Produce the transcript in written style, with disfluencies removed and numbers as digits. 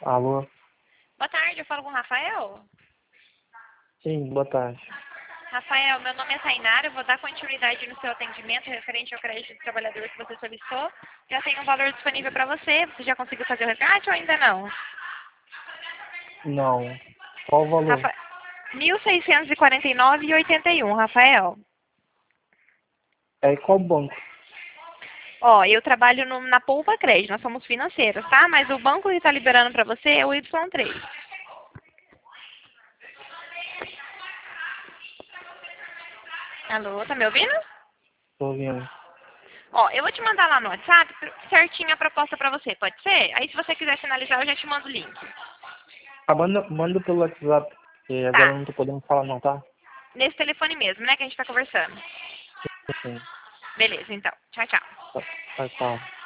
Alô? Boa tarde, eu falo com o Rafael. Sim, boa tarde. Rafael, meu nome é Tainara, eu vou dar continuidade no seu atendimento referente ao crédito do trabalhador que você solicitou. Já tem um valor disponível para você. Você já conseguiu fazer o resgate ou ainda não? Não. Qual o valor? Rafa... 1.649,81, Rafael. É qual banco? Ó, eu trabalho na Poupa Crédito, nós somos financeiros, tá? Mas o banco que está liberando para você é o Y3. Alô, tá me ouvindo? Tô ouvindo. Ó, eu vou te mandar lá no WhatsApp certinho a proposta para você, pode ser? Aí se você quiser finalizar, eu já te mando o link. Ah, manda pelo WhatsApp, porque agora eu Tá, não tô podendo falar não, tá? nesse telefone mesmo, né, que a gente tá conversando. Sim. Beleza, então. Tchau, tchau. Tá, tá.